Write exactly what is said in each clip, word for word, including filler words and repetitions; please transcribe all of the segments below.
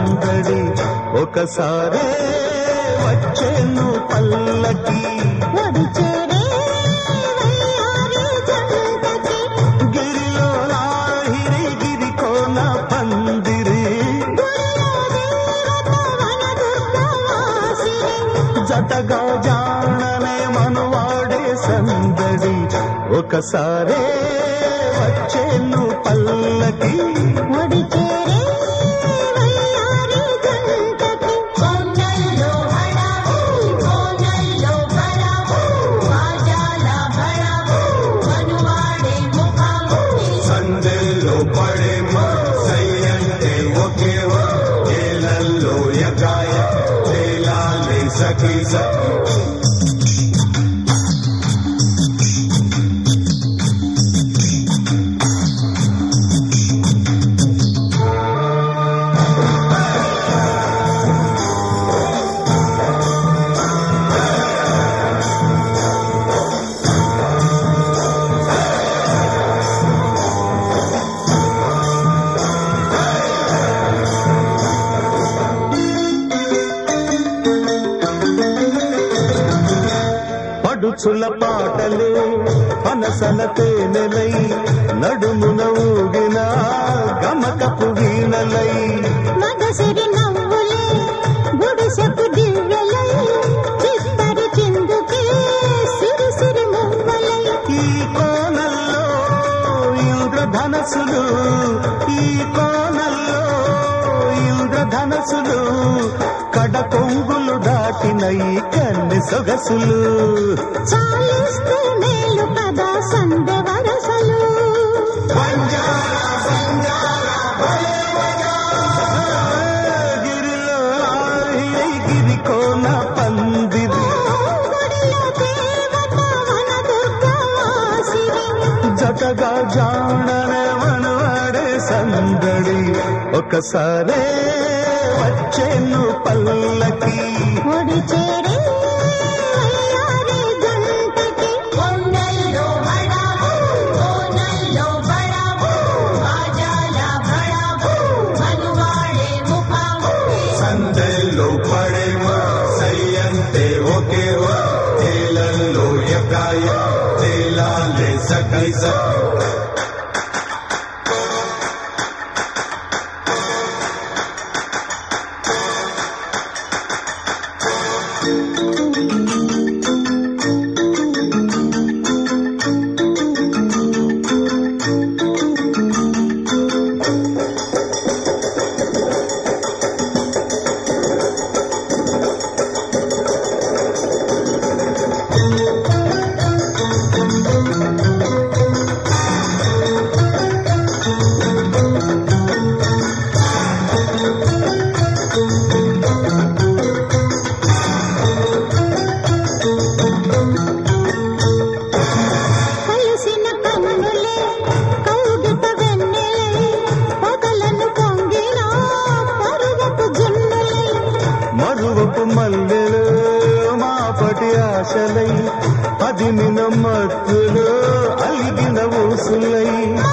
సందడి ఒకసారే వచ్చేను పల్లకి గిరిలో లాహిరి గిరి కోన పందిరి జతగా జాననే మనువాడే సందడి ఒకసారే వచ్చేను పల్లకి సందెల్లో పడే సయ్యంటే ఒకే ఏలల్లో ఎగాయ తేలాలి సఖీ సఖీ పడుచుల పాటలే పనసల తేనెలై నడుమున ఊగిన గమకపు వీణలై మగసిరి నవ్వులే గుడిసెపు దివ్యలై చిత్తరి చిందుకే సిరి సిరి మువ్వలై ఈ కోనల్లో ఇంద్రధనసులు ఈ కోనల్లో ఇంద్రధనసులు కడకొంగులు దాటిన ఈ కన్నె సొగసులు చాలిస్తే మేలు కదా సందె వరసలు గిరిలో ఆహిరి గిరి కోన పందిరి జతగా జాననే మనవాడే సందడి ఒకసారే వచ్చేను పల్లకి ఒడి చేరే వయ్యారి జంటకి కొండల్లో బడావు కోనల్లో బడావు బాజాల బడావు మనువాడే ముఖాము సందెల్లో పడే సయ్యంటే ఒకే ఏలల్లో ఎగాయ తేలాలి సఖీ సఖీ కలిసిన కన్నులే కౌగిట వెన్నెలై పగలను పొంగిన పరువపు జున్నులై మరువపు మల్లెలు మాపటి ఆశలై అదిమిన మత్తులు అలిగిన ఊసులై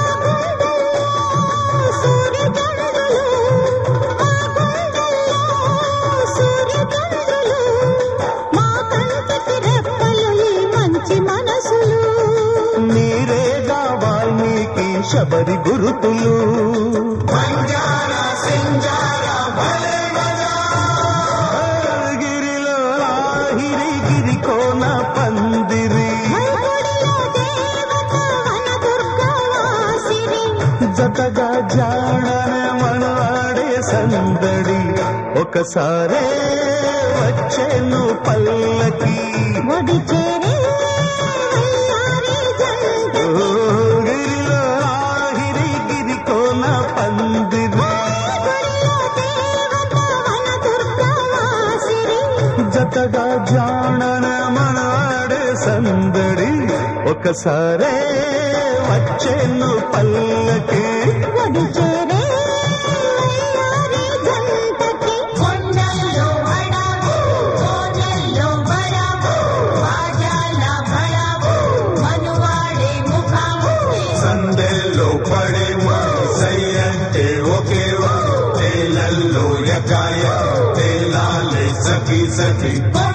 సూర్యచంద్రులు మా గుండెల్లో సూర్యచంద్రులు మా కంటికి రెప్పలు ఈ మంచి మనసులు నీరేగా వాల్మీకి శబరి గురుతులు గిరిలో లాహిరి గిరి కోన పందిరి జతగా జాననే మనవాడే సందడి ఒకసారే వచ్చేను పల్లకి ఒడి చేరే వయ్యారి జంట ఓ గిరిలో లాహిరి గిరి కోన పందిరి జతగా జాననే మనవాడే సందడి ఒకసారే వచ్చేను పల్లకి ఒడి చేరే వయ్యారి జంటకి కొండల్లో బడావు కోనల్లో బడావు బాజాల బడావు మనువాడే ముఖాము సందెల్లో పడే సయ్యంటే ఒకే ఏలల్లో ఎగాయ సఖి